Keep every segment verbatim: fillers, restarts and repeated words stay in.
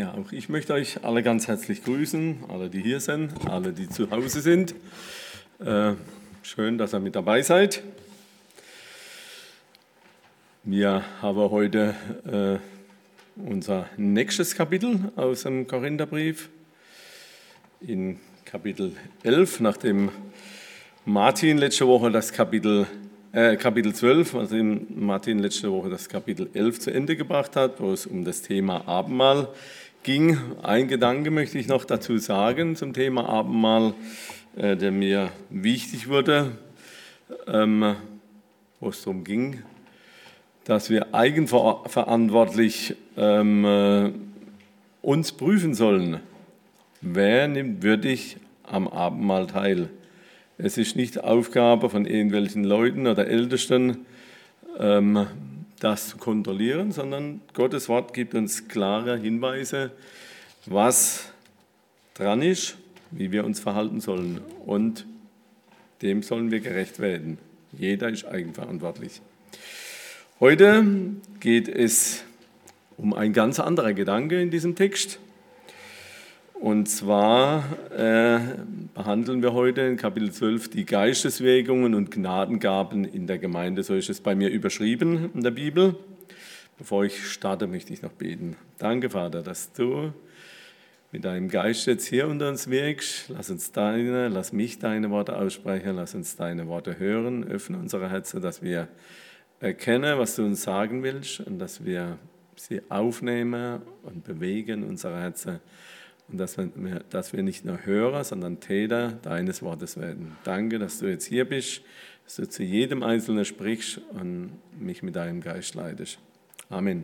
Ja, auch ich möchte euch alle ganz herzlich grüßen, alle, die hier sind, alle, die zu Hause sind. Äh, schön, dass ihr mit dabei seid. Wir haben heute äh, unser nächstes Kapitel aus dem Korintherbrief. In Kapitel elf, nachdem Martin letzte Woche das Kapitel, äh, Kapitel zwölf, nachdem Martin letzte Woche das Kapitel elf zu Ende gebracht hat, wo es um das Thema Abendmahl ging. Ein Gedanke möchte ich noch dazu sagen zum Thema Abendmahl, äh, der mir wichtig wurde, ähm, wo es darum ging, dass wir eigenverantwortlich ähm, äh, uns prüfen sollen, wer nimmt würdig am Abendmahl teil. Es ist nicht Aufgabe von irgendwelchen Leuten oder Ältesten, ähm, das zu kontrollieren, sondern Gottes Wort gibt uns klare Hinweise, was dran ist, wie wir uns verhalten sollen. Und dem sollen wir gerecht werden. Jeder ist eigenverantwortlich. Heute geht es um ein ganz anderer Gedanke in diesem Text. Und zwar äh, behandeln wir heute in Kapitel zwölf die Geisteswirkungen und Gnadengaben in der Gemeinde. So ist es bei mir überschrieben in der Bibel. Bevor ich starte, möchte ich noch beten. Danke, Vater, dass du mit deinem Geist jetzt hier unter uns wirkst. Lass uns deine, lass mich deine Worte aussprechen, lass uns deine Worte hören. Öffne unsere Herzen, dass wir erkennen, was du uns sagen willst und dass wir sie aufnehmen und bewegen, unsere Herzen. Und dass wir, dass wir nicht nur Hörer, sondern Täter deines Wortes werden. Danke, dass du jetzt hier bist, dass du zu jedem Einzelnen sprichst und mich mit deinem Geist leitest. Amen.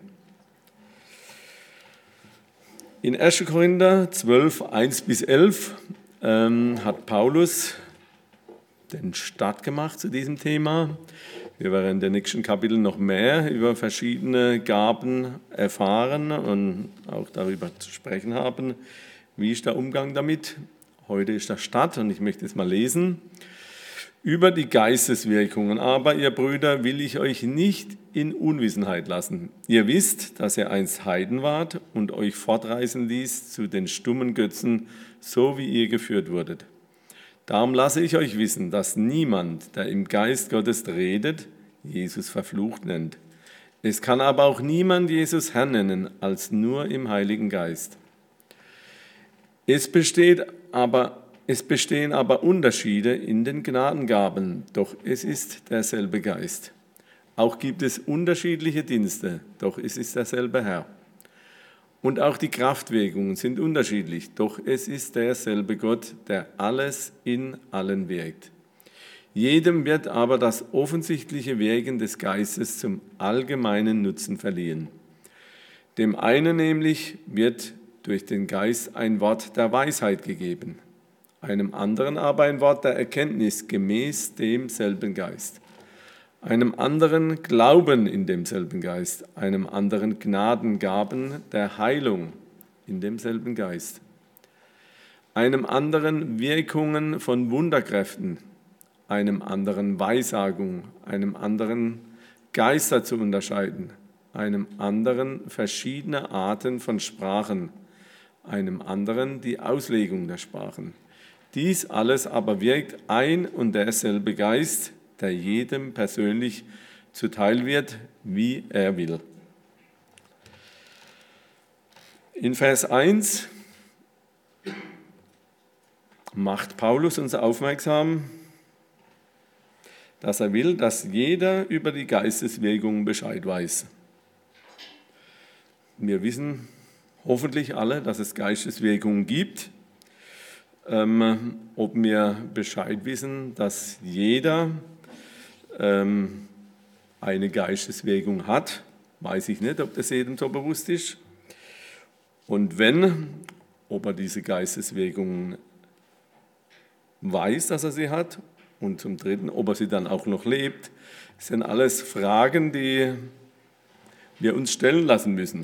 In erster Korinther zwölf, eins bis elf ähm, hat Paulus den Start gemacht zu diesem Thema. Wir werden in den nächsten Kapiteln noch mehr über verschiedene Gaben erfahren und auch darüber zu sprechen haben. Wie ist der Umgang damit? Heute ist der Start und ich möchte es mal lesen. Über die Geisteswirkungen aber, ihr Brüder, will ich euch nicht in Unwissenheit lassen. Ihr wisst, dass ihr einst Heiden wart und euch fortreißen ließ zu den stummen Götzen, so wie ihr geführt wurdet. Darum lasse ich euch wissen, dass niemand, der im Geist Gottes redet, Jesus verflucht nennt. Es kann aber auch niemand Jesus Herr nennen, als nur im Heiligen Geist. Es besteht aber, es bestehen aber Unterschiede in den Gnadengaben, doch es ist derselbe Geist. Auch gibt es unterschiedliche Dienste, doch es ist derselbe Herr. Und auch die Kraftwirkungen sind unterschiedlich, doch es ist derselbe Gott, der alles in allen wirkt. Jedem wird aber das offensichtliche Wirken des Geistes zum allgemeinen Nutzen verliehen. Dem einen nämlich wird durch den Geist ein Wort der Weisheit gegeben, einem anderen aber ein Wort der Erkenntnis gemäß demselben Geist, einem anderen Glauben in demselben Geist, einem anderen Gnadengaben der Heilung in demselben Geist, einem anderen Wirkungen von Wunderkräften, einem anderen Weissagung, einem anderen Geister zu unterscheiden, einem anderen verschiedene Arten von Sprachen, einem anderen die Auslegung der Sprachen. Dies alles aber wirkt ein und derselbe Geist, der jedem persönlich zuteil wird, wie er will. In Vers eins macht Paulus uns aufmerksam, dass er will, dass jeder über die Geisteswirkungen Bescheid weiß. Wir wissen hoffentlich alle, dass es Geisteswirkungen gibt. Ähm, ob wir Bescheid wissen, dass jeder ähm, eine Geisteswirkung hat, weiß ich nicht, ob das jedem so bewusst ist. Und wenn, ob er diese Geisteswirkungen weiß, dass er sie hat, und zum Dritten, ob er sie dann auch noch lebt, sind alles Fragen, die wir uns stellen lassen müssen.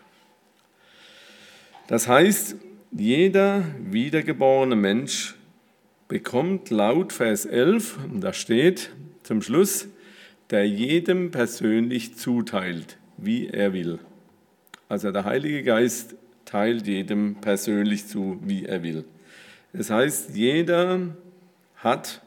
Das heißt, jeder wiedergeborene Mensch bekommt laut Vers elf, und da steht zum Schluss, der jedem persönlich zuteilt, wie er will. Also der Heilige Geist teilt jedem persönlich zu, wie er will. Das heißt, jeder hat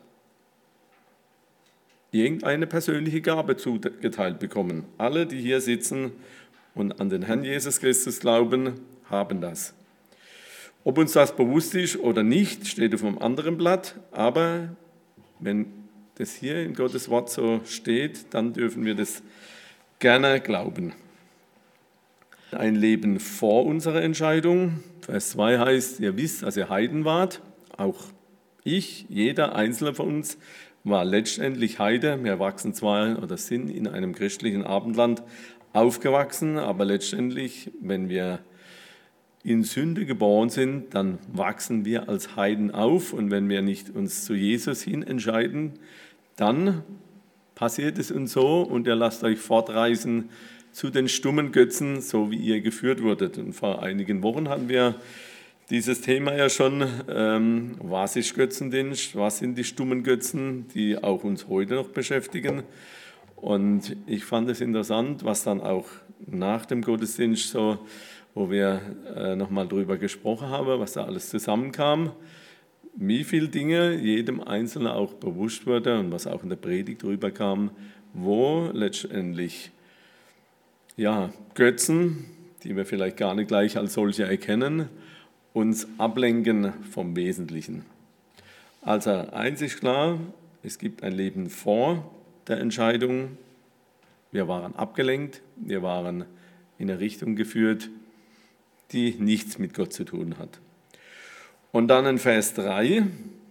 irgendeine persönliche Gabe zugeteilt bekommen. Alle, die hier sitzen und an den Herrn Jesus Christus glauben, haben das. Ob uns das bewusst ist oder nicht, steht auf einem anderen Blatt, aber wenn das hier in Gottes Wort so steht, dann dürfen wir das gerne glauben. Ein Leben vor unserer Entscheidung. Vers zwei heißt, ihr wisst, dass ihr Heiden wart. Auch ich, jeder Einzelne von uns, war letztendlich Heide. Wir wachsen zwar oder sind in einem christlichen Abendland aufgewachsen, aber letztendlich, wenn wir in Sünde geboren sind, dann wachsen wir als Heiden auf. Und wenn wir nicht uns zu Jesus hin entscheiden, dann passiert es uns so und ihr lasst euch fortreißen zu den stummen Götzen, so wie ihr geführt wurdet. Und vor einigen Wochen hatten wir dieses Thema ja schon, ähm, was ist Götzendienst, was sind die stummen Götzen, die auch uns heute noch beschäftigen. Und ich fand es interessant, was dann auch nach dem Gottesdienst so, wo wir äh, nochmal drüber gesprochen haben, was da alles zusammenkam, wie viele Dinge jedem Einzelnen auch bewusst wurde und was auch in der Predigt drüber kam, wo letztendlich ja, Götzen, die wir vielleicht gar nicht gleich als solche erkennen, uns ablenken vom Wesentlichen. Also eins ist klar, es gibt ein Leben vor der Entscheidung. Wir waren abgelenkt, wir waren in eine Richtung geführt, die nichts mit Gott zu tun hat. Und dann in Vers drei,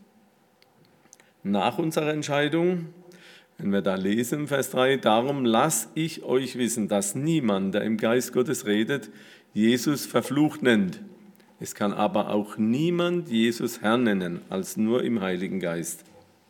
nach unserer Entscheidung, wenn wir da lesen, Vers drei, darum lass ich euch wissen, dass niemand, der im Geist Gottes redet, Jesus verflucht nennt. Es kann aber auch niemand Jesus Herr nennen, als nur im Heiligen Geist.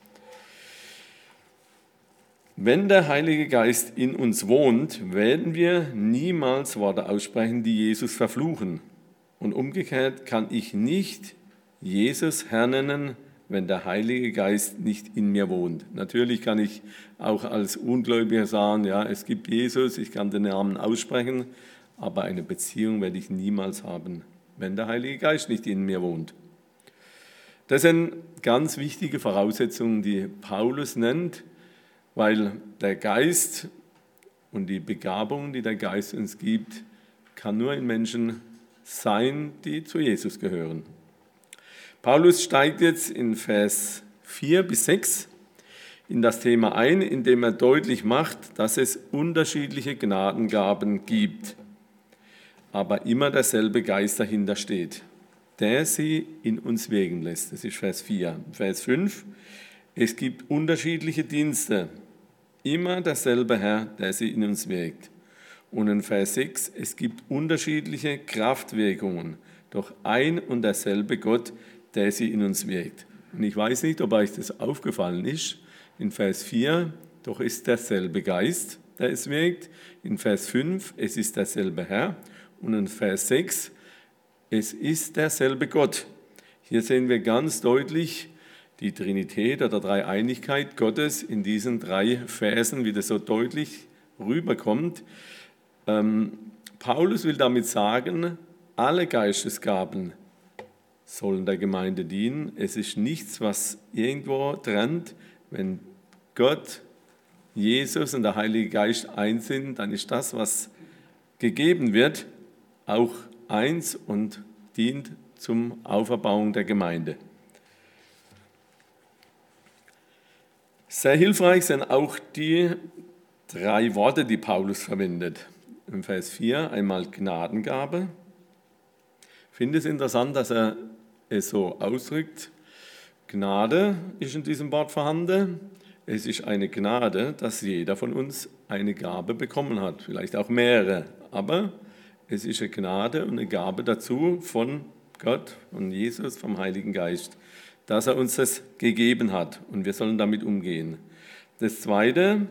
Wenn der Heilige Geist in uns wohnt, werden wir niemals Worte aussprechen, die Jesus verfluchen. Und umgekehrt kann ich nicht Jesus Herr nennen, wenn der Heilige Geist nicht in mir wohnt. Natürlich kann ich auch als Ungläubiger sagen, ja, es gibt Jesus, ich kann den Namen aussprechen, aber eine Beziehung werde ich niemals haben, wenn der Heilige Geist nicht in mir wohnt. Das sind ganz wichtige Voraussetzungen, die Paulus nennt, weil der Geist und die Begabung, die der Geist uns gibt, kann nur in Menschen sein, die zu Jesus gehören. Paulus steigt jetzt in Vers vier bis sechs in das Thema ein, indem er deutlich macht, dass es unterschiedliche Gnadengaben gibt, aber immer derselbe Geist dahinter steht, der sie in uns wirken lässt. Das ist Vers vier. Vers fünf, es gibt unterschiedliche Dienste, immer derselbe Herr, der sie in uns wirkt. Und in Vers sechs, es gibt unterschiedliche Kraftwirkungen, doch ein und derselbe Gott, der sie in uns wirkt. Und ich weiß nicht, ob euch das aufgefallen ist, in Vers vier, doch ist derselbe Geist, der es wirkt. In Vers fünf, es ist derselbe Herr. Und in Vers sechs, es ist derselbe Gott. Hier sehen wir ganz deutlich die Trinität oder Dreieinigkeit Gottes in diesen drei Versen, wie das so deutlich rüberkommt. Ähm, Paulus will damit sagen, alle Geistesgaben sollen der Gemeinde dienen. Es ist nichts, was irgendwo trennt. Wenn Gott, Jesus und der Heilige Geist eins sind, dann ist das, was gegeben wird, auch eins und dient zum Auferbauung der Gemeinde. Sehr hilfreich sind auch die drei Worte, die Paulus verwendet. Im Vers vier einmal Gnadengabe. Ich finde es interessant, dass er es so ausdrückt. Gnade ist in diesem Wort vorhanden. Es ist eine Gnade, dass jeder von uns eine Gabe bekommen hat, vielleicht auch mehrere. Aber es ist eine Gnade und eine Gabe dazu von Gott, von Jesus, vom Heiligen Geist, dass er uns das gegeben hat und wir sollen damit umgehen. Das Zweite,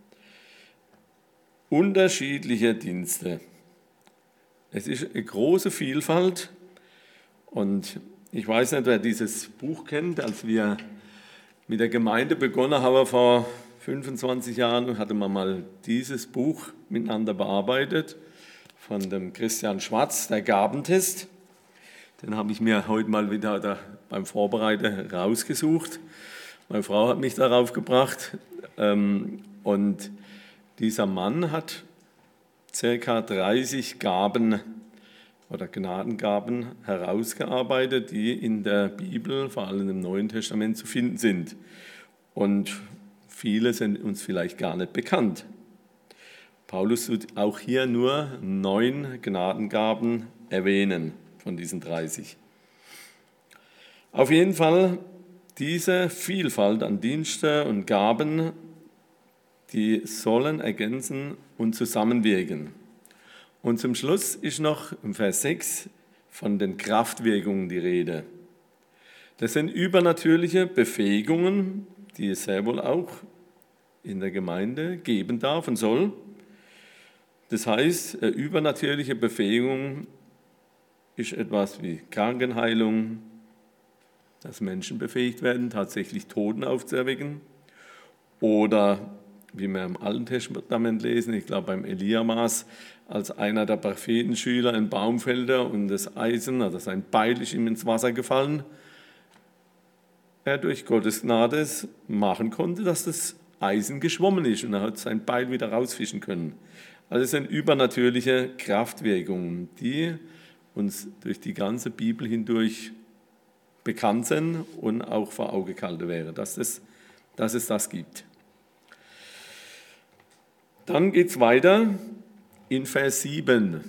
unterschiedliche Dienste. Es ist eine große Vielfalt und ich weiß nicht, wer dieses Buch kennt. Als wir mit der Gemeinde begonnen haben vor fünfundzwanzig Jahren, hatte man mal dieses Buch miteinander bearbeitet. von dem Christian Schwarz, der Gabentest. Den habe ich mir heute mal wieder da beim Vorbereiten rausgesucht. Meine Frau hat mich darauf gebracht. Und dieser Mann hat ca. dreißig Gaben oder Gnadengaben herausgearbeitet, die in der Bibel, vor allem im Neuen Testament, zu finden sind. Und viele sind uns vielleicht gar nicht bekannt. Paulus tut auch hier nur neun Gnadengaben erwähnen von diesen dreißig. Auf jeden Fall diese Vielfalt an Dienste und Gaben, die sollen ergänzen und zusammenwirken. Und zum Schluss ist noch im Vers sechs von den Kraftwirkungen die Rede. Das sind übernatürliche Befähigungen, die es sehr wohl auch in der Gemeinde geben darf und soll. Das heißt, übernatürliche Befähigung ist etwas wie Krankenheilung, dass Menschen befähigt werden, tatsächlich Toten aufzuerwecken. Oder, wie wir im Alten Testament lesen, ich glaube beim Eliamas, als einer der Prophetenschüler ein Baum fällte und das Eisen, also sein Beil ist ihm ins Wasser gefallen, er durch Gottes Gnade es machen konnte, dass das Eisen geschwommen ist und er hat sein Beil wieder rausfischen können. Also es sind übernatürliche Kraftwirkungen, die uns durch die ganze Bibel hindurch bekannt sind und auch vor Augen gehalten wäre, dass es, dass es das gibt. Dann geht es weiter in Vers sieben.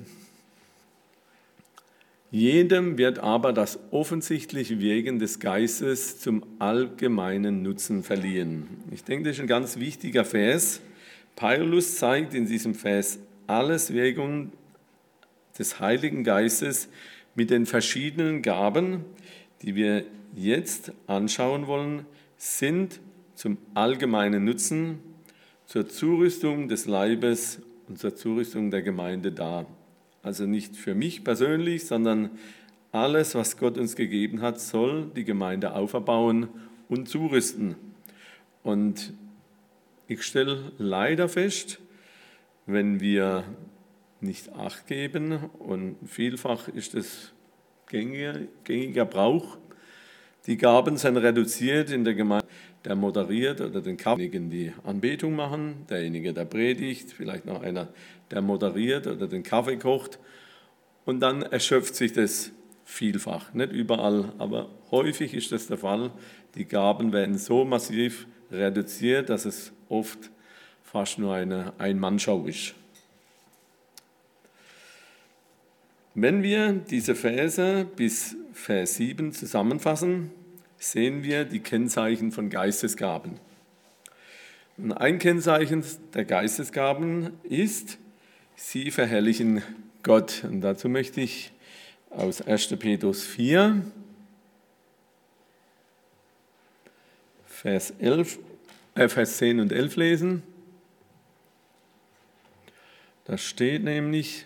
Jedem wird aber das offensichtliche Wirken des Geistes zum allgemeinen Nutzen verliehen. Ich denke, das ist ein ganz wichtiger Vers. Paulus zeigt in diesem Vers alles Wirkung des Heiligen Geistes mit den verschiedenen Gaben, die wir jetzt anschauen wollen, sind zum allgemeinen Nutzen, zur Zurüstung des Leibes und zur Zurüstung der Gemeinde da. Also nicht für mich persönlich, sondern alles, was Gott uns gegeben hat, soll die Gemeinde auferbauen und zurüsten. Und ich stelle leider fest, wenn wir nicht Acht geben, und vielfach ist es gängiger, gängiger Brauch, die Gaben sind reduziert in der Gemeinde, der moderiert oder den Kaffee, die Anbetung machen, derjenige, der predigt, vielleicht noch einer, der moderiert oder den Kaffee kocht. Und dann erschöpft sich das vielfach, nicht überall, aber häufig ist das der Fall. Die Gaben werden so massiv reduziert, dass es oft fast nur eine Ein-Mann-Show ist. Wenn wir diese Verse bis Vers sieben zusammenfassen, sehen wir die Kennzeichen von Geistesgaben. Und ein Kennzeichen der Geistesgaben ist, sie verherrlichen Gott. Und dazu möchte ich aus erster Petrus vier, Vers, elf, äh, Vers zehn und elf lesen. Da steht nämlich,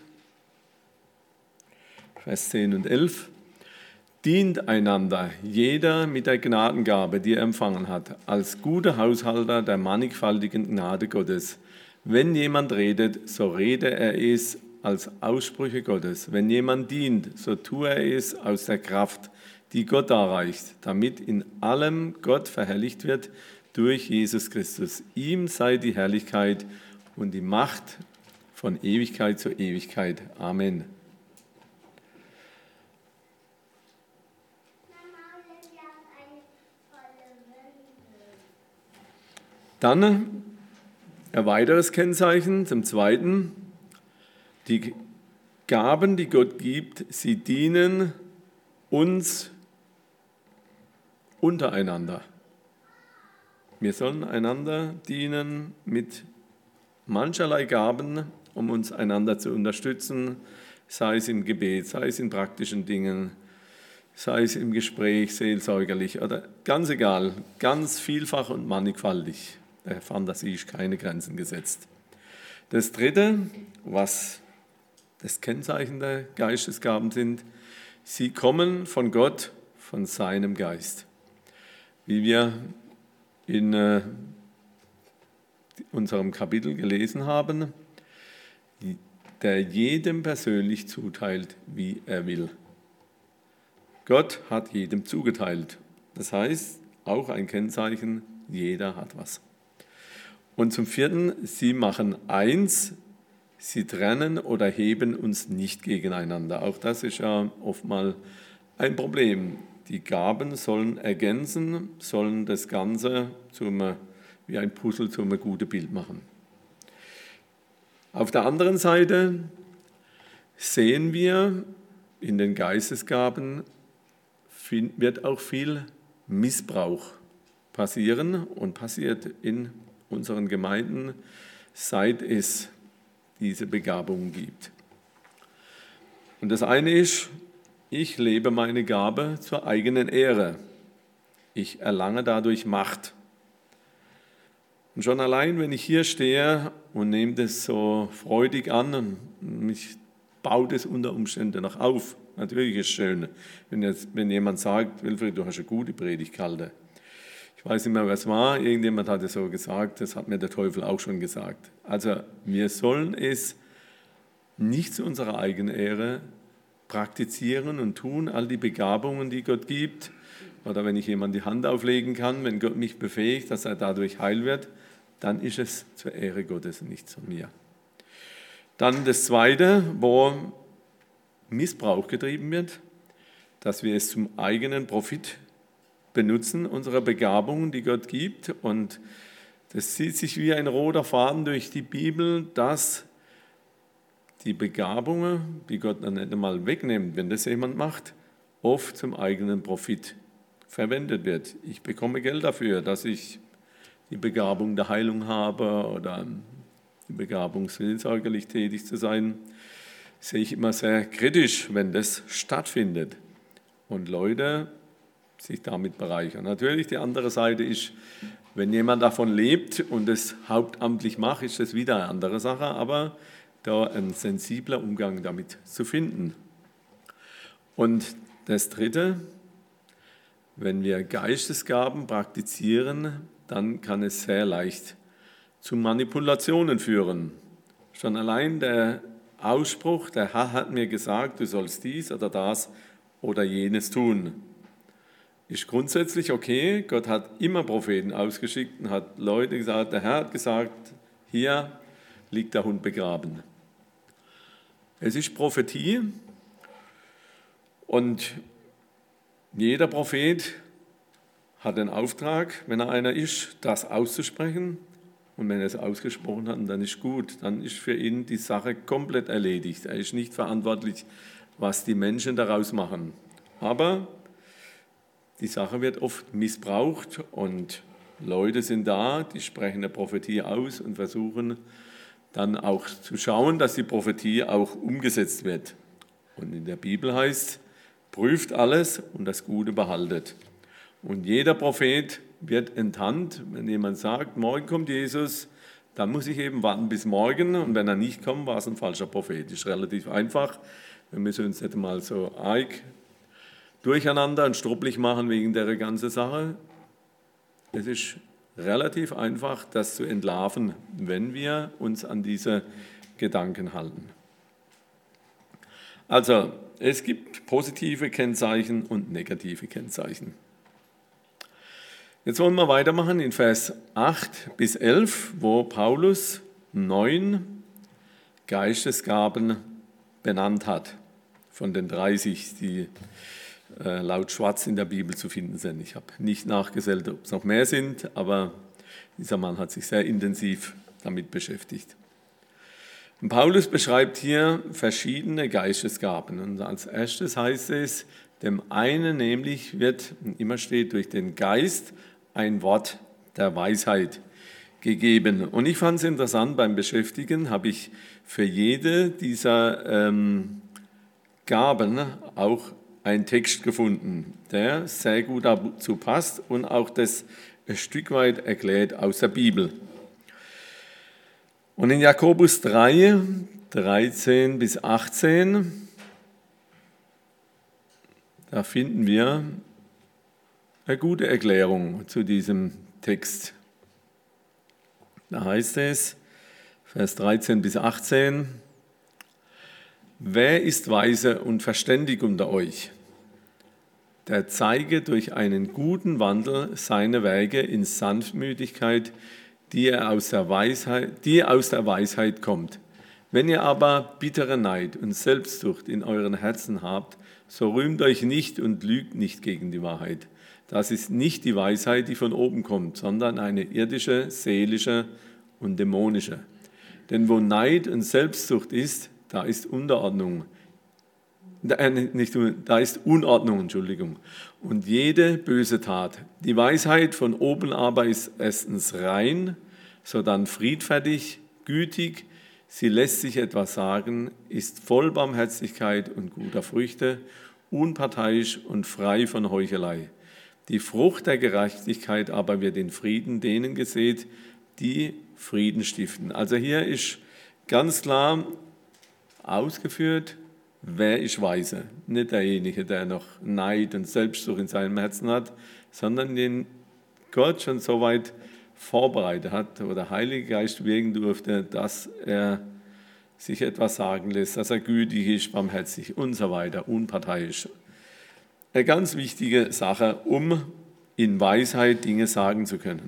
Vers zehn und elf, dient einander, jeder mit der Gnadengabe, die er empfangen hat, als guter Haushalter der mannigfaltigen Gnade Gottes. Wenn jemand redet, so rede er es als Aussprüche Gottes. Wenn jemand dient, so tue er es aus der Kraft, die Gott darreicht, damit in allem Gott verherrlicht wird durch Jesus Christus. Ihm sei die Herrlichkeit und die Macht von Ewigkeit zu Ewigkeit. Amen. Dann ein weiteres Kennzeichen, zum Zweiten, die Gaben, die Gott gibt, sie dienen uns untereinander. Wir sollen einander dienen mit mancherlei Gaben, um uns einander zu unterstützen, sei es im Gebet, sei es in praktischen Dingen, sei es im Gespräch, seelsorgerlich oder ganz egal, ganz vielfach und mannigfaltig. Der Fantasie ist keine Grenzen gesetzt. Das Dritte, was das Kennzeichen der Geistesgaben sind, sie kommen von Gott, von seinem Geist. Wie wir in äh, unserem Kapitel gelesen haben, der jedem persönlich zuteilt, wie er will. Gott hat jedem zugeteilt. Das heißt, auch ein Kennzeichen, jeder hat was. Und zum Vierten, sie machen eins, sie trennen oder heben uns nicht gegeneinander. Auch das ist ja oftmals ein Problem. Die Gaben sollen ergänzen, sollen das Ganze zum, wie ein Puzzle zu einem guten Bild machen. Auf der anderen Seite sehen wir, in den Geistesgaben wird auch viel Missbrauch passieren und passiert in unseren Gemeinden, seit es diese Begabungen gibt. Und das eine ist, ich lebe meine Gabe zur eigenen Ehre. Ich erlange dadurch Macht. Und schon allein, wenn ich hier stehe und nehme das so freudig an und mich baut es unter Umständen noch auf. Natürlich ist es schön, wenn, jetzt, wenn jemand sagt, Wilfried, du hast eine gute Predigt gehalten. Ich weiß nicht mehr, was war, irgendjemand hat es so gesagt, das hat mir der Teufel auch schon gesagt. Also wir sollen es nicht zu unserer eigenen Ehre praktizieren und tun, all die Begabungen, die Gott gibt, oder wenn ich jemand die Hand auflegen kann, wenn Gott mich befähigt, dass er dadurch heil wird, dann ist es zur Ehre Gottes und nicht zu mir. Dann das Zweite, wo Missbrauch getrieben wird, dass wir es zum eigenen Profit benutzen, unsere Begabungen, die Gott gibt. Und das zieht sich wie ein roter Faden durch die Bibel, dass die Begabungen, die Gott dann nicht einmal wegnimmt, wenn das jemand macht, oft zum eigenen Profit verwendet wird. Ich bekomme Geld dafür, dass ich die Begabung der Heilung habe oder die Begabung, seelsorgerlich tätig zu sein. Das sehe ich immer sehr kritisch, wenn das stattfindet und Leute sich damit bereichern. Natürlich die andere Seite ist, wenn jemand davon lebt und es hauptamtlich macht, ist das wieder eine andere Sache, aber da ein sensibler Umgang damit zu finden. Und das Dritte, wenn wir Geistesgaben praktizieren, dann kann es sehr leicht zu Manipulationen führen. Schon allein der Ausspruch, der Herr hat mir gesagt, du sollst dies oder das oder jenes tun, ist grundsätzlich okay. Gott hat immer Propheten ausgeschickt und hat Leute gesagt, der Herr hat gesagt, hier liegt der Hund begraben. Es ist Prophetie und jeder Prophet hat den Auftrag, wenn er einer ist, das auszusprechen. Und wenn er es ausgesprochen hat, dann ist gut. Dann ist für ihn die Sache komplett erledigt. Er ist nicht verantwortlich, was die Menschen daraus machen. Aber die Sache wird oft missbraucht und Leute sind da, die sprechen eine Prophetie aus und versuchen dann auch zu schauen, dass die Prophetie auch umgesetzt wird. Und in der Bibel heißt, prüft alles und das Gute behaltet. Und jeder Prophet wird enttarnt, wenn jemand sagt, morgen kommt Jesus, dann muss ich eben warten bis morgen und wenn er nicht kommt, war es ein falscher Prophet. Das ist relativ einfach. Wir müssen uns nicht mal so arg durcheinander und struppelig machen wegen der ganzen Sache. Es ist relativ einfach, das zu entlarven, wenn wir uns an diese Gedanken halten. Also, es gibt positive Kennzeichen und negative Kennzeichen. Jetzt wollen wir weitermachen in Vers acht bis elf, wo Paulus neun Geistesgaben benannt hat, von den dreißig, die äh, laut Schwarz in der Bibel zu finden sind. Ich habe nicht nachgezählt, ob es noch mehr sind, aber dieser Mann hat sich sehr intensiv damit beschäftigt. Und Paulus beschreibt hier verschiedene Geistesgaben. Und als erstes heißt es, dem einen nämlich wird, immer steht, durch den Geist ein Wort der Weisheit gegeben. Und ich fand es interessant, beim Beschäftigen habe ich für jede dieser ähm, Gaben auch einen Text gefunden, der sehr gut dazu passt und auch das ein Stück weit erklärt aus der Bibel. Und in Jakobus drei, dreizehn bis achtzehn, da finden wir eine gute Erklärung zu diesem Text. Da heißt es, Vers dreizehn bis achtzehn, Wer ist weise und verständig unter euch? Der zeige durch einen guten Wandel seine Wege in Sanftmütigkeit, die er aus der Weisheit, die aus der Weisheit kommt. Wenn ihr aber bittere Neid und Selbstsucht in euren Herzen habt, so rühmt euch nicht und lügt nicht gegen die Wahrheit. Das ist nicht die Weisheit, die von oben kommt, sondern eine irdische, seelische und dämonische. Denn wo Neid und Selbstsucht ist, da ist Unterordnung. Äh, nicht, da ist Unordnung, Entschuldigung. Und jede böse Tat. Die Weisheit von oben aber ist erstens rein, sodann friedfertig, gütig, sie lässt sich etwas sagen, ist voll Barmherzigkeit und guter Früchte, unparteiisch und frei von Heuchelei. Die Frucht der Gerechtigkeit aber wird in Frieden denen gesät, die Frieden stiften. Also hier ist ganz klar ausgeführt, wer ist weise? Nicht derjenige, der noch Neid und Selbstsucht in seinem Herzen hat, sondern den Gott schon so weit vorbereitet hat, wo der Heilige Geist wirken durfte, dass er sich etwas sagen lässt, dass er gütig ist, barmherzig und so weiter, unparteiisch. Eine ganz wichtige Sache, um in Weisheit Dinge sagen zu können.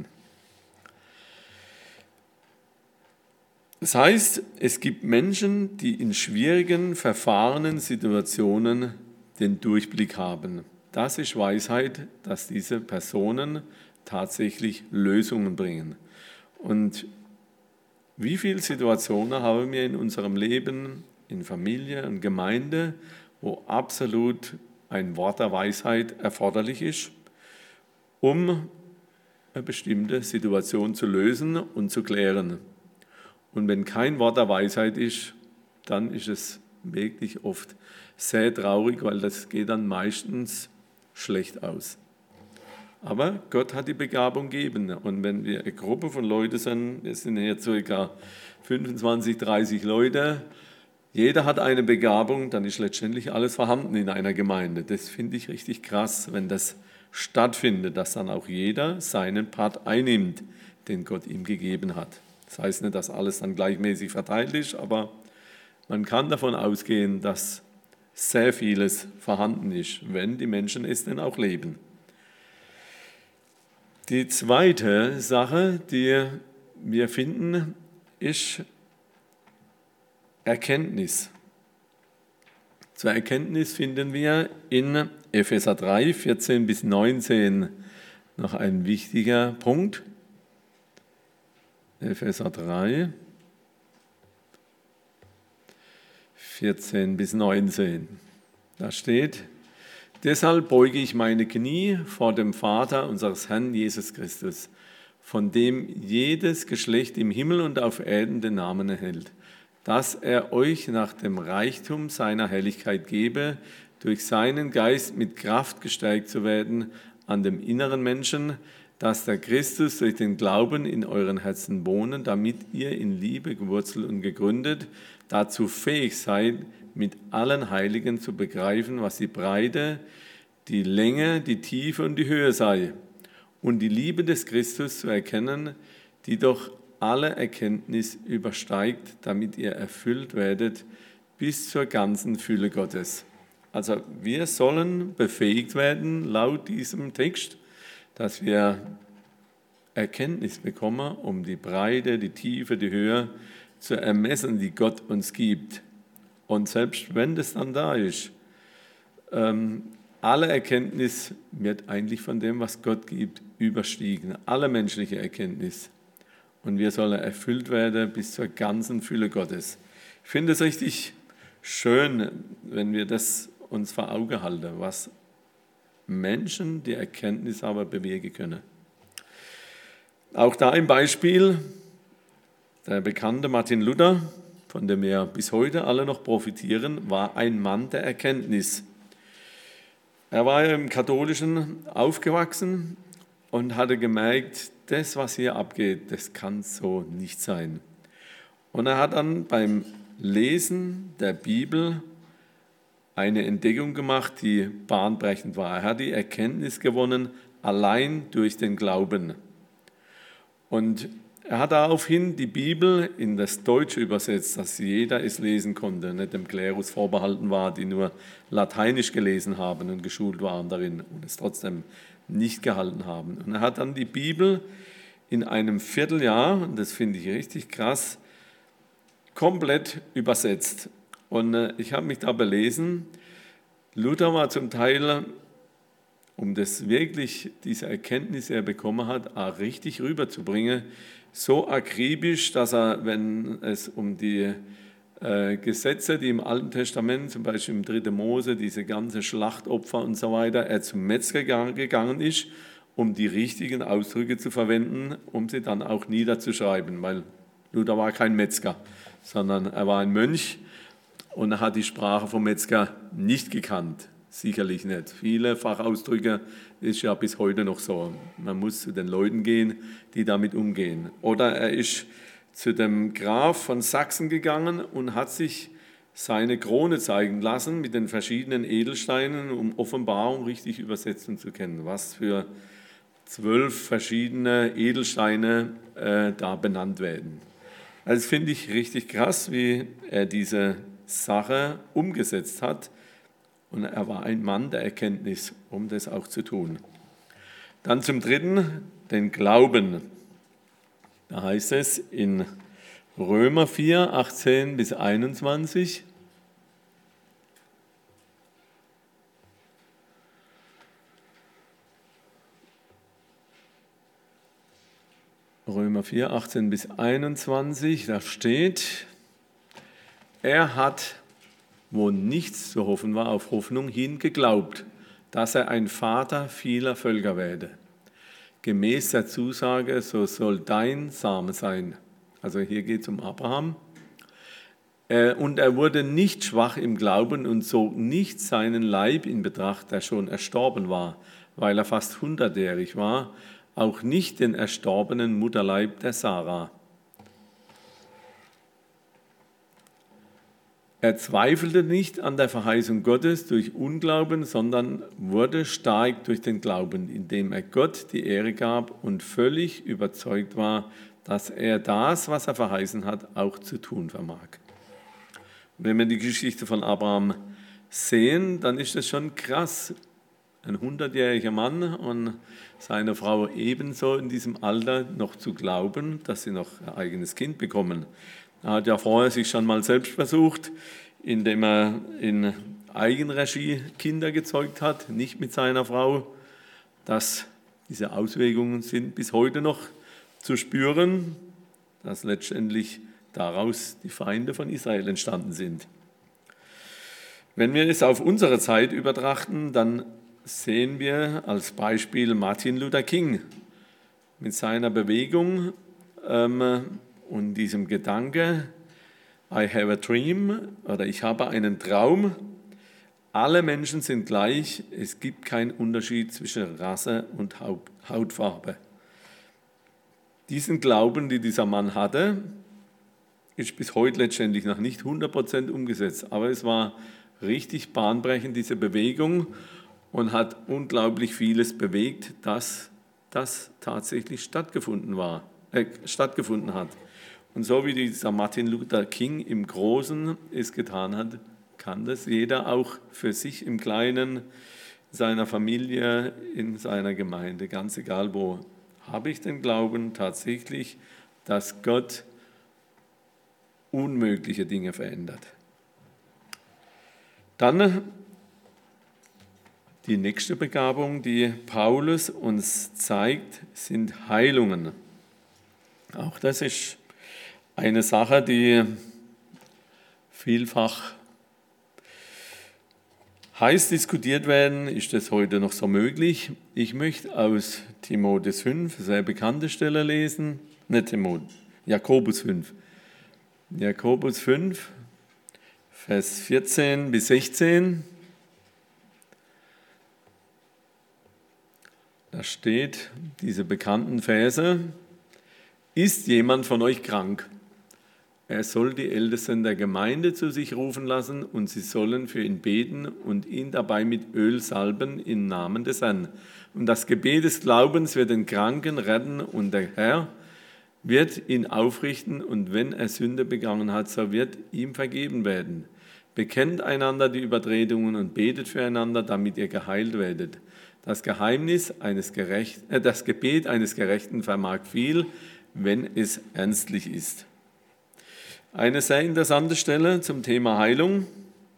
Das heißt, es gibt Menschen, die in schwierigen, verfahrenen Situationen den Durchblick haben. Das ist Weisheit, dass diese Personen tatsächlich Lösungen bringen. Und wie viele Situationen haben wir in unserem Leben, in Familie und Gemeinde, wo absolut ein Wort der Weisheit erforderlich ist, um eine bestimmte Situation zu lösen und zu klären. Und wenn kein Wort der Weisheit ist, dann ist es wirklich oft sehr traurig, weil das geht dann meistens schlecht aus. Aber Gott hat die Begabung gegeben. Und wenn wir eine Gruppe von Leuten sind, wir sind hier ca. fünfundzwanzig, dreißig Leute, jeder hat eine Begabung, dann ist letztendlich alles vorhanden in einer Gemeinde. Das finde ich richtig krass, wenn das stattfindet, dass dann auch jeder seinen Part einnimmt, den Gott ihm gegeben hat. Das heißt nicht, dass alles dann gleichmäßig verteilt ist, aber man kann davon ausgehen, dass sehr vieles vorhanden ist, wenn die Menschen es denn auch leben. Die zweite Sache, die wir finden, ist Erkenntnis. Zur Erkenntnis finden wir in Epheser drei, vierzehn bis neunzehn noch ein wichtiger Punkt. Epheser drei, vierzehn bis neunzehn. Da steht: Deshalb beuge ich meine Knie vor dem Vater unseres Herrn Jesus Christus, von dem jedes Geschlecht im Himmel und auf Erden den Namen erhält, dass er euch nach dem Reichtum seiner Herrlichkeit gebe, durch seinen Geist mit Kraft gestärkt zu werden an dem inneren Menschen, dass der Christus durch den Glauben in euren Herzen wohne, damit ihr in Liebe gewurzelt und gegründet dazu fähig seid, mit allen Heiligen zu begreifen, was die Breite, die Länge, die Tiefe und die Höhe sei, und die Liebe des Christus zu erkennen, die doch alle Erkenntnis übersteigt, damit ihr erfüllt werdet bis zur ganzen Fülle Gottes. Also wir sollen befähigt werden, laut diesem Text, dass wir Erkenntnis bekommen, um die Breite, die Tiefe, die Höhe zu ermessen, die Gott uns gibt. Und selbst wenn das dann da ist, ähm, alle Erkenntnis wird eigentlich von dem, was Gott gibt, überstiegen. Alle menschliche Erkenntnis. Und wir sollen erfüllt werden bis zur ganzen Fülle Gottes. Ich finde es richtig schön, wenn wir das uns vor Augen halten, was Menschen, die Erkenntnis aber bewegen können. Auch da ein Beispiel, der bekannte Martin Luther, von dem wir bis heute alle noch profitieren, war ein Mann der Erkenntnis. Er war im Katholischen aufgewachsen und hatte gemerkt, das, was hier abgeht, das kann so nicht sein. Und er hat dann beim Lesen der Bibel eine Entdeckung gemacht, die bahnbrechend war. Er hat die Erkenntnis gewonnen, allein durch den Glauben. Und Er hat daraufhin die Bibel in das Deutsche übersetzt, dass jeder es lesen konnte, nicht dem Klerus vorbehalten war, die nur Lateinisch gelesen haben und geschult waren darin und es trotzdem nicht gehalten haben. Und er hat dann die Bibel in einem Vierteljahr, und das finde ich richtig krass, komplett übersetzt. Und ich habe mich da belesen, Luther war zum Teil, um das wirklich, diese Erkenntnis, die er bekommen hat, auch richtig rüberzubringen, so akribisch, dass er, wenn es um die äh, Gesetze, die im Alten Testament, zum Beispiel im dritten Mose, diese ganze Schlachtopfer und so weiter, er zum Metzger gegangen ist, um die richtigen Ausdrücke zu verwenden, um sie dann auch niederzuschreiben, weil Luther war kein Metzger, sondern er war ein Mönch und er hat die Sprache vom Metzger nicht gekannt. Sicherlich nicht. Viele Fachausdrücke ist ja bis heute noch so. Man muss zu den Leuten gehen, die damit umgehen. Oder er ist zu dem Graf von Sachsen gegangen und hat sich seine Krone zeigen lassen mit den verschiedenen Edelsteinen, um Offenbarung richtig übersetzen zu können, was für zwölf verschiedene Edelsteine äh, da benannt werden. Also das finde ich richtig krass, wie er diese Sache umgesetzt hat. Und er war ein Mann der Erkenntnis, um das auch zu tun. Dann zum Dritten, den Glauben. Da heißt es in Römer vier, achtzehn bis einundzwanzig. Römer vier, achtzehn bis einundzwanzig, da steht, er hat, wo nichts zu hoffen war, auf Hoffnung hin geglaubt, dass er ein Vater vieler Völker werde. Gemäß der Zusage, so soll dein Same sein. Also hier geht es um Abraham. Und er wurde nicht schwach im Glauben und zog nicht seinen Leib in Betracht, der schon erstorben war, weil er fast hundertjährig war, auch nicht den erstorbenen Mutterleib der Sarah. Er zweifelte nicht an der Verheißung Gottes durch Unglauben, sondern wurde stark durch den Glauben, indem er Gott die Ehre gab und völlig überzeugt war, dass er das, was er verheißen hat, auch zu tun vermag. Wenn wir die Geschichte von Abraham sehen, dann ist das schon krass. Ein hundertjähriger Mann und seine Frau ebenso in diesem Alter noch zu glauben, dass sie noch ein eigenes Kind bekommen. Er hat ja vorher sich schon mal selbst versucht, indem er in Eigenregie Kinder gezeugt hat, nicht mit seiner Frau. Das, diese Auswirkungen sind bis heute noch zu spüren, dass letztendlich daraus die Feinde von Israel entstanden sind. Wenn wir es auf unsere Zeit übertrachten, dann sehen wir als Beispiel Martin Luther King mit seiner Bewegung ähm, und diesem Gedanke, I have a dream oder ich habe einen Traum. Alle Menschen sind gleich, es gibt keinen Unterschied zwischen Rasse und Hautfarbe. Diesen Glauben, den dieser Mann hatte, ist bis heute letztendlich noch nicht hundert Prozent umgesetzt, aber es war richtig bahnbrechend, diese Bewegung, und hat unglaublich vieles bewegt, dass das tatsächlich stattgefunden, war, äh, stattgefunden hat. Und so wie dieser Martin Luther King im Großen es getan hat, kann das jeder auch für sich im Kleinen, seiner Familie, in seiner Gemeinde, ganz egal wo. Habe ich den Glauben tatsächlich, dass Gott unmögliche Dinge verändert? Dann die nächste Begabung, die Paulus uns zeigt, sind Heilungen. Auch das ist eine Sache, die vielfach heiß diskutiert werden. Ist das heute noch so möglich? Ich möchte aus Timotheus fünf, sehr bekannte Stelle lesen, nicht Timotheus, Jakobus fünf. Jakobus fünf, Vers vierzehn bis sechzehn. Da steht diese bekannten Verse: Ist jemand von euch krank? Er soll die Ältesten der Gemeinde zu sich rufen lassen und sie sollen für ihn beten und ihn dabei mit Öl salben im Namen des Herrn. Und das Gebet des Glaubens wird den Kranken retten und der Herr wird ihn aufrichten und wenn er Sünde begangen hat, so wird ihm vergeben werden. Bekennt einander die Übertretungen und betet füreinander, damit ihr geheilt werdet. Das Geheimnis eines Gerecht, äh, das Gebet eines Gerechten vermag viel, wenn es ernstlich ist. Eine sehr interessante Stelle zum Thema Heilung.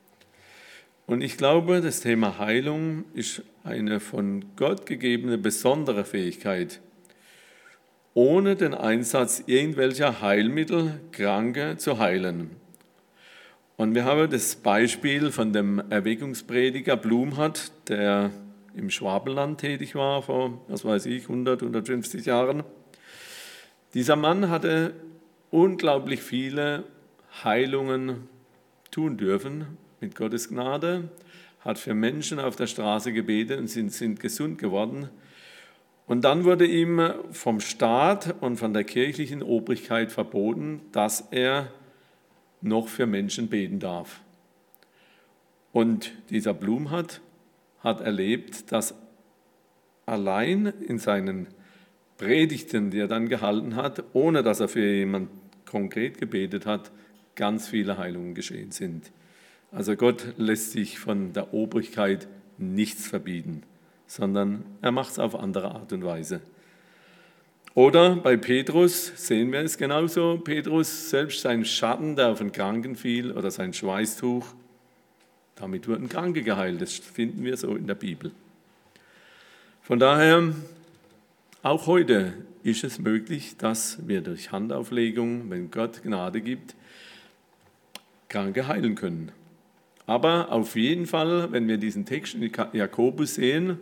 Und ich glaube, das Thema Heilung ist eine von Gott gegebene besondere Fähigkeit, ohne den Einsatz irgendwelcher Heilmittel Kranke zu heilen. Und wir haben das Beispiel von dem Erweckungsprediger Blumhardt, der im Schwabenland tätig war vor, was weiß ich, hundert, hundertfünfzig Jahren. Dieser Mann hatte unglaublich viele Heilungen tun dürfen mit Gottes Gnade, hat für Menschen auf der Straße gebetet und sind, sind gesund geworden. Und dann wurde ihm vom Staat und von der kirchlichen Obrigkeit verboten, dass er noch für Menschen beten darf. Und dieser Blumhardt hat erlebt, dass allein in seinen Predigten, die er dann gehalten hat, ohne dass er für jemanden konkret gebetet hat, ganz viele Heilungen geschehen sind. Also Gott lässt sich von der Obrigkeit nichts verbieten, sondern er macht es auf andere Art und Weise. Oder bei Petrus sehen wir es genauso. Petrus, selbst sein Schatten, der auf den Kranken fiel, oder sein Schweißtuch, damit wurden Kranke geheilt. Das finden wir so in der Bibel. Von daher, auch heute ist es möglich, dass wir durch Handauflegung, wenn Gott Gnade gibt, Kranke heilen können. Aber auf jeden Fall, wenn wir diesen Text in Jakobus sehen,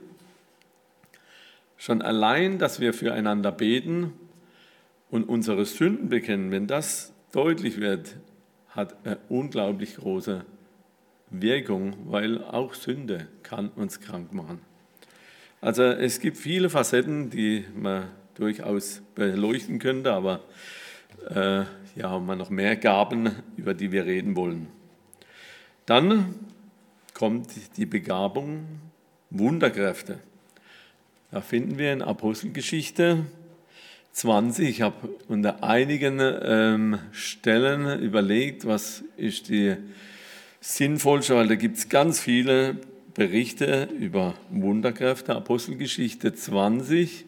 schon allein, dass wir füreinander beten und unsere Sünden bekennen, wenn das deutlich wird, hat eine unglaublich große Wirkung, weil auch Sünde kann uns krank machen. Also es gibt viele Facetten, die man durchaus beleuchten könnte, aber äh, ja, haben wir noch mehr Gaben, über die wir reden wollen. Dann kommt die Begabung Wunderkräfte. Da finden wir in Apostelgeschichte zwanzig. Ich habe unter einigen ähm, Stellen überlegt, was ist die sinnvollste, weil da gibt es ganz viele Berichte über Wunderkräfte. Apostelgeschichte zwanzig,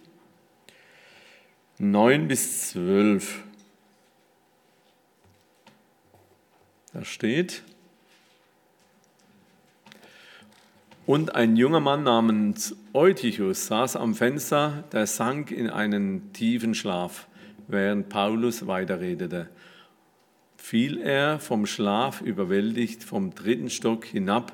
neun bis zwölf. Da steht: Und ein junger Mann namens Eutychus saß am Fenster, der sank in einen tiefen Schlaf, während Paulus weiterredete. Fiel er vom Schlaf überwältigt vom dritten Stock hinab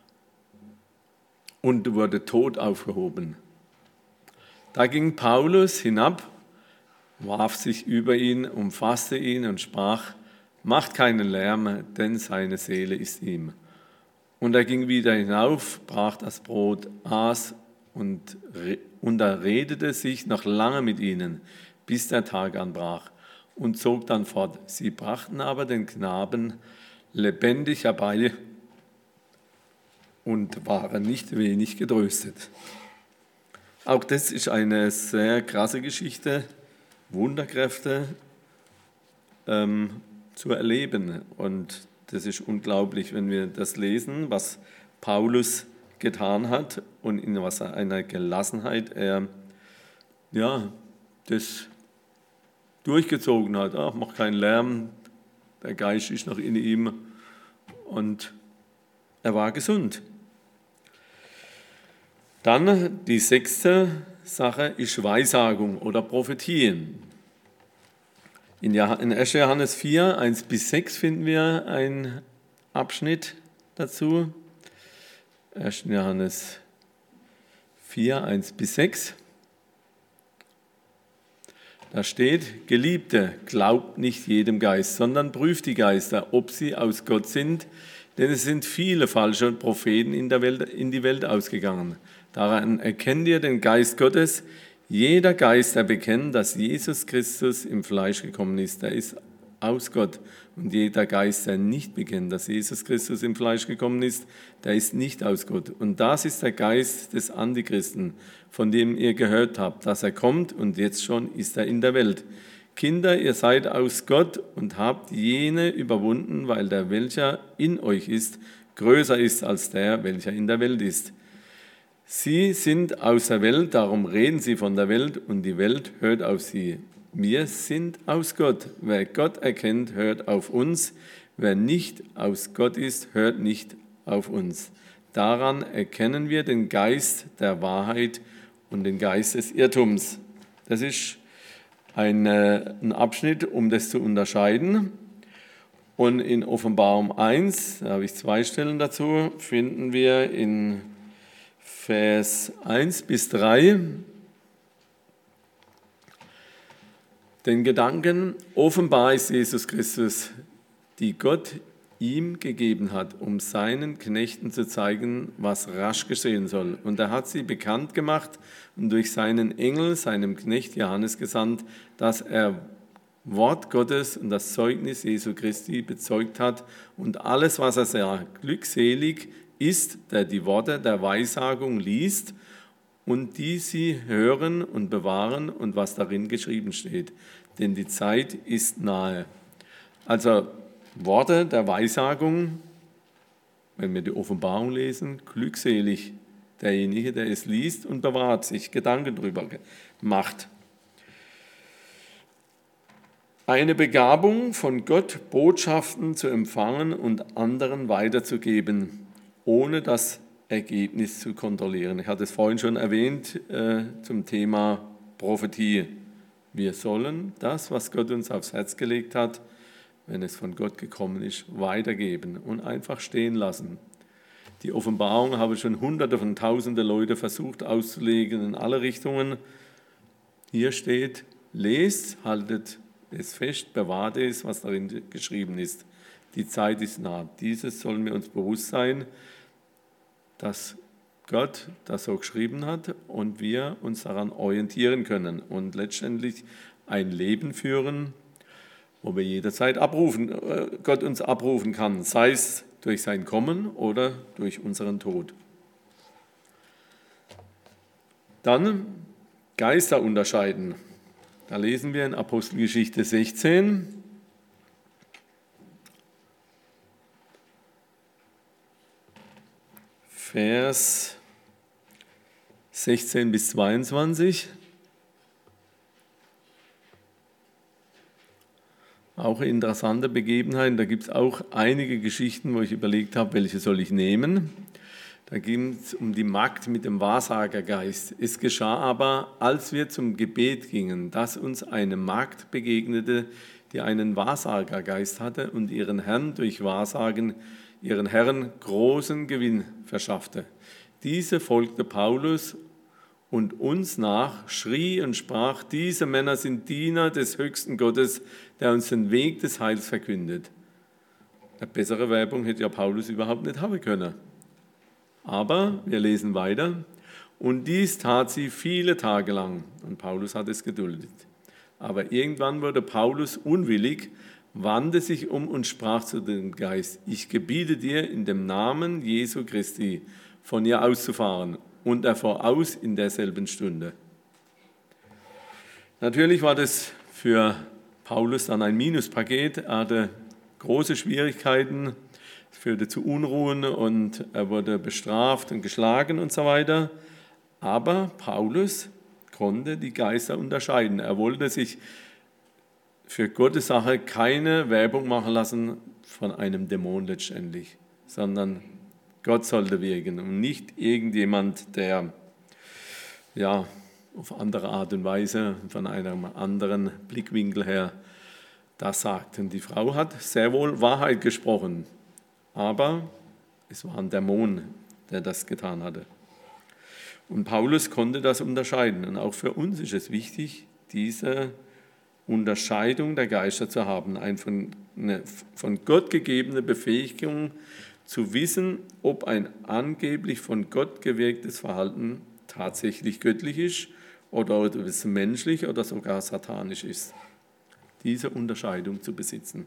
und wurde tot aufgehoben. Da ging Paulus hinab, warf sich über ihn, umfasste ihn und sprach: Macht keinen Lärm, denn seine Seele ist ihm. Und er ging wieder hinauf, brach das Brot, aß und, und er redete sich noch lange mit ihnen, bis der Tag anbrach, und zog dann fort. Sie brachten aber den Knaben lebendig herbei und waren nicht wenig getröstet. Auch das ist eine sehr krasse Geschichte, Wunderkräfte ähm, zu erleben. Und das ist unglaublich, wenn wir das lesen, was Paulus getan hat und in was einer Gelassenheit er ja, das durchgezogen hat. Ach, mach keinen Lärm, der Geist ist noch in ihm und er war gesund. Dann die sechste Sache ist Weissagung oder Prophetien. In erster Johannes vier, eins bis sechs finden wir einen Abschnitt dazu. erster Johannes vier, eins bis sechs. Da steht: Geliebte, glaubt nicht jedem Geist, sondern prüft die Geister, ob sie aus Gott sind, denn es sind viele falsche Propheten in, der Welt, in die Welt ausgegangen. Daran erkennt ihr den Geist Gottes. Jeder Geist, der bekennt, dass Jesus Christus im Fleisch gekommen ist, der ist aus Gott. Und jeder Geist, der nicht bekennt, dass Jesus Christus im Fleisch gekommen ist, der ist nicht aus Gott. Und das ist der Geist des Antichristen, von dem ihr gehört habt, dass er kommt und jetzt schon ist er in der Welt. Kinder, ihr seid aus Gott und habt jene überwunden, weil der, welcher in euch ist, größer ist als der, welcher in der Welt ist. Sie sind aus der Welt, darum reden sie von der Welt und die Welt hört auf sie. Wir sind aus Gott. Wer Gott erkennt, hört auf uns. Wer nicht aus Gott ist, hört nicht auf uns. Daran erkennen wir den Geist der Wahrheit und den Geist des Irrtums. Das ist ein, ein Abschnitt, um das zu unterscheiden. Und in Offenbarung eins, da habe ich zwei Stellen dazu, finden wir in Vers eins bis drei den Gedanken: Offenbar ist Jesus Christus, die Gott ihm gegeben hat, um seinen Knechten zu zeigen, was rasch geschehen soll. Und er hat sie bekannt gemacht und durch seinen Engel, seinem Knecht Johannes gesandt, dass er Wort Gottes und das Zeugnis Jesu Christi bezeugt hat und alles, was er sagt. Glückselig ist, der die Worte der Weissagung liest und die sie hören und bewahren und was darin geschrieben steht. Denn die Zeit ist nahe. Also Worte der Weissagung, wenn wir die Offenbarung lesen, glückselig derjenige, der es liest und bewahrt, sich Gedanken darüber macht. Eine Begabung von Gott, Botschaften zu empfangen und anderen weiterzugeben, ohne das Ergebnis zu kontrollieren. Ich hatte es vorhin schon erwähnt äh, zum Thema Prophetie. Wir sollen das, was Gott uns aufs Herz gelegt hat, wenn es von Gott gekommen ist, weitergeben und einfach stehen lassen. Die Offenbarung habe schon hunderte von tausende Leute versucht auszulegen in alle Richtungen. Hier steht: Lest, haltet es fest, bewahrt es, was darin geschrieben ist. Die Zeit ist nah. Dieses sollen wir uns bewusst sein, dass Gott das so geschrieben hat und wir uns daran orientieren können und letztendlich ein Leben führen, wo wir jederzeit abrufen, Gott uns abrufen kann, sei es durch sein Kommen oder durch unseren Tod. Dann Geister unterscheiden. Da lesen wir in Apostelgeschichte sechzehn. Vers sechzehn bis zweiundzwanzig. Auch eine interessante Begebenheit. Da gibt es auch einige Geschichten, wo ich überlegt habe, welche soll ich nehmen. Da ging es um die Magd mit dem Wahrsagergeist. Es geschah aber, als wir zum Gebet gingen, dass uns eine Magd begegnete, die einen Wahrsagergeist hatte und ihren Herrn durch Wahrsagen, ihren Herren großen Gewinn verschaffte. Diese folgte Paulus und uns nach, schrie und sprach: Diese Männer sind Diener des höchsten Gottes, der uns den Weg des Heils verkündet. Eine bessere Werbung hätte ja Paulus überhaupt nicht haben können. Aber wir lesen weiter. Und dies tat sie viele Tage lang. Und Paulus hat es geduldet. Aber irgendwann wurde Paulus unwillig, wandte sich um und sprach zu dem Geist: Ich gebiete dir in dem Namen Jesu Christi, von ihr auszufahren. Und er fuhr aus in derselben Stunde. Natürlich war das für Paulus dann ein Minuspaket. Er hatte große Schwierigkeiten, es führte zu Unruhen und er wurde bestraft und geschlagen und so weiter. Aber Paulus konnte die Geister unterscheiden. Er wollte sich für Gottes Sache keine Werbung machen lassen von einem Dämon letztendlich, sondern Gott sollte wirken und nicht irgendjemand, der ja auf andere Art und Weise von einem anderen Blickwinkel her das sagt. Und die Frau hat sehr wohl Wahrheit gesprochen, aber es war ein Dämon, der das getan hatte. Und Paulus konnte das unterscheiden. Und auch für uns ist es wichtig, diese Unterscheidung der Geister zu haben, eine von, eine von Gott gegebene Befähigung zu wissen, ob ein angeblich von Gott gewirktes Verhalten tatsächlich göttlich ist oder ob es menschlich oder sogar satanisch ist. Diese Unterscheidung zu besitzen.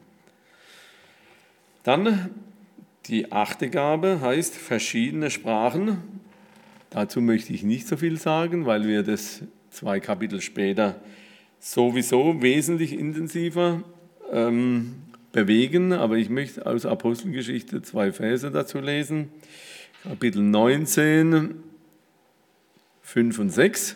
Dann die achte Gabe heißt verschiedene Sprachen. Dazu möchte ich nicht so viel sagen, weil wir das zwei Kapitel später sowieso wesentlich intensiver ähm, bewegen, aber ich möchte aus Apostelgeschichte zwei Verse dazu lesen. Kapitel neunzehn, fünf und sechs.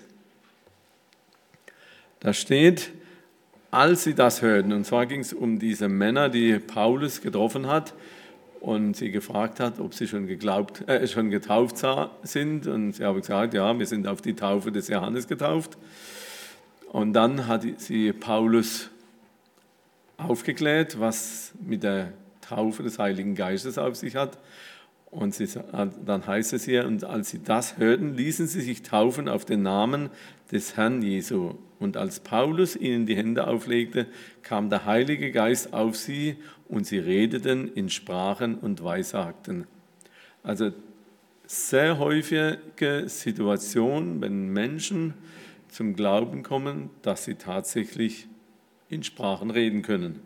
Da steht, als sie das hörten, und zwar ging es um diese Männer, die Paulus getroffen hat und sie gefragt hat, ob sie schon, geglaubt, äh, schon getauft sind. Und sie haben gesagt, ja, wir sind auf die Taufe des Johannes getauft. Und dann hat sie Paulus aufgeklärt, was mit der Taufe des Heiligen Geistes auf sich hat. Und sie, dann heißt es hier, und als sie das hörten, ließen sie sich taufen auf den Namen des Herrn Jesu. Und als Paulus ihnen die Hände auflegte, kam der Heilige Geist auf sie und sie redeten in Sprachen und Weissagten. Also sehr häufige Situation, wenn Menschen zum Glauben kommen, dass sie tatsächlich in Sprachen reden können.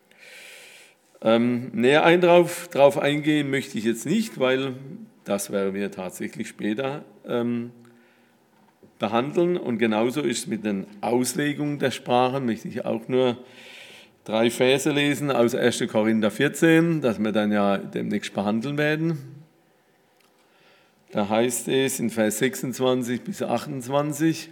Ähm, näher ein drauf, drauf eingehen möchte ich jetzt nicht, weil das werden wir tatsächlich später ähm, behandeln. Und genauso ist es mit den Auslegungen der Sprachen, möchte ich auch nur drei Verse lesen aus erster Korinther vierzehn, das wir dann ja demnächst behandeln werden. Da heißt es in Vers sechsundzwanzig bis achtundzwanzig,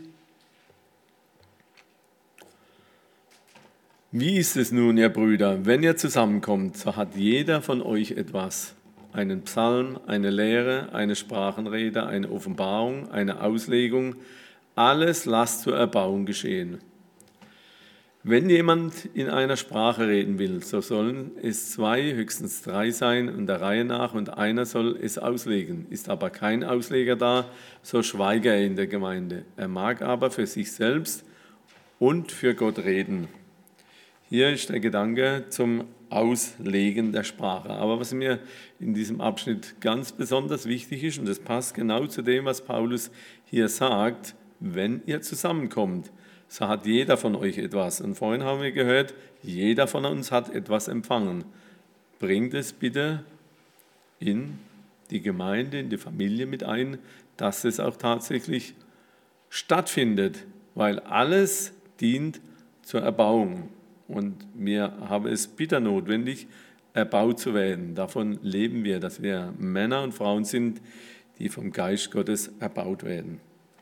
wie ist es nun, ihr Brüder, wenn ihr zusammenkommt, so hat jeder von euch etwas, einen Psalm, eine Lehre, eine Sprachenrede, eine Offenbarung, eine Auslegung, alles lasst zur Erbauung geschehen. Wenn jemand in einer Sprache reden will, so sollen es zwei, höchstens drei sein und der Reihe nach und einer soll es auslegen. Ist aber kein Ausleger da, so schweige er in der Gemeinde. Er mag aber für sich selbst und für Gott reden. Hier ist der Gedanke zum Auslegen der Sprache. Aber was mir in diesem Abschnitt ganz besonders wichtig ist, und das passt genau zu dem, was Paulus hier sagt, wenn ihr zusammenkommt, so hat jeder von euch etwas. Und vorhin haben wir gehört, jeder von uns hat etwas empfangen. Bringt es bitte in die Gemeinde, in die Familie mit ein, dass es auch tatsächlich stattfindet, weil alles dient zur Erbauung. Und wir haben es bitter notwendig, erbaut zu werden. Davon leben wir, dass wir Männer und Frauen sind, die vom Geist Gottes erbaut werden.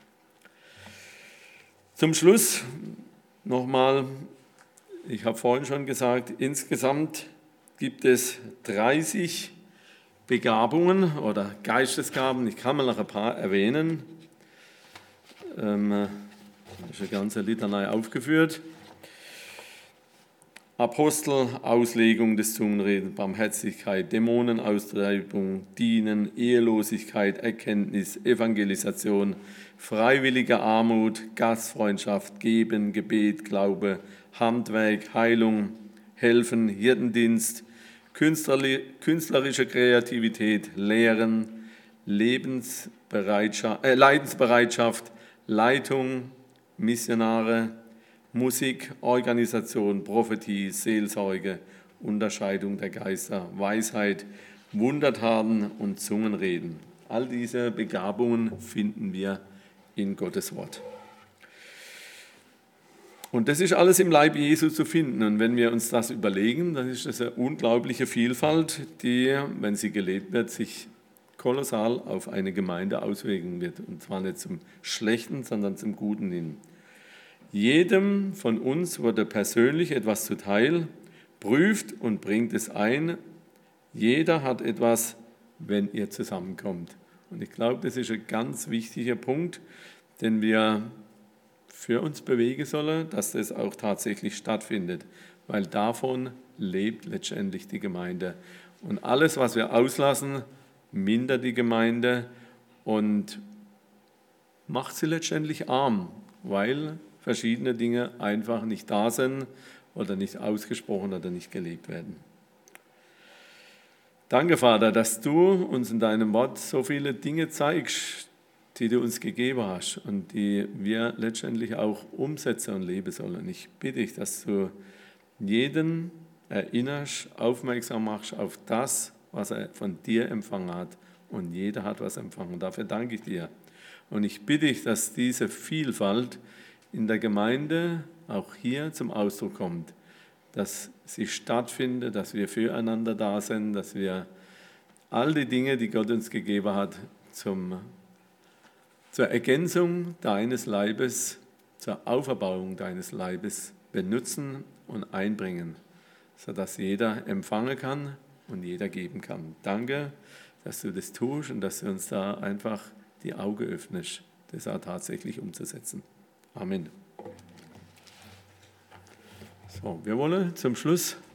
Zum Schluss nochmal, ich habe vorhin schon gesagt, insgesamt gibt es dreißig Begabungen oder Geistesgaben. Ich kann mal noch ein paar erwähnen. Ähm, da ist eine ganze Litanei aufgeführt. Apostel, Auslegung des Zungenredens, Barmherzigkeit, Dämonenaustreibung, Dienen, Ehelosigkeit, Erkenntnis, Evangelisation, freiwillige Armut, Gastfreundschaft, Geben, Gebet, Glaube, Handwerk, Heilung, Helfen, Hirtendienst, künstlerische Kreativität, Lehren, Lebensbereitschaft, äh, Leidensbereitschaft, Leitung, Missionare, Musik, Organisation, Prophetie, Seelsorge, Unterscheidung der Geister, Weisheit, Wundertaten und Zungenreden. All diese Begabungen finden wir in Gottes Wort. Und das ist alles im Leib Jesu zu finden. Und wenn wir uns das überlegen, dann ist das eine unglaubliche Vielfalt, die, wenn sie gelebt wird, sich kolossal auf eine Gemeinde auswirken wird. Und zwar nicht zum Schlechten, sondern zum Guten hin. Jedem von uns wurde persönlich etwas zuteil, prüft und bringt es ein. Jeder hat etwas, wenn ihr zusammenkommt. Und ich glaube, das ist ein ganz wichtiger Punkt, den wir für uns bewegen sollen, dass das auch tatsächlich stattfindet, weil davon lebt letztendlich die Gemeinde. Und alles, was wir auslassen, mindert die Gemeinde und macht sie letztendlich arm, weil verschiedene Dinge einfach nicht da sind oder nicht ausgesprochen oder nicht gelebt werden. Danke, Vater, dass du uns in deinem Wort so viele Dinge zeigst, die du uns gegeben hast und die wir letztendlich auch umsetzen und leben sollen. Ich bitte dich, dass du jeden erinnerst, aufmerksam machst auf das, was er von dir empfangen hat. Und jeder hat was empfangen. Dafür danke ich dir. Und ich bitte dich, dass diese Vielfalt in der Gemeinde auch hier zum Ausdruck kommt, dass sie stattfindet, dass wir füreinander da sind, dass wir all die Dinge, die Gott uns gegeben hat, zum, zur Ergänzung deines Leibes, zur Auferbauung deines Leibes benutzen und einbringen, sodass jeder empfangen kann und jeder geben kann. Danke, dass du das tust und dass du uns da einfach die Augen öffnest, das auch tatsächlich umzusetzen. Amen. So, wir wollen zum Schluss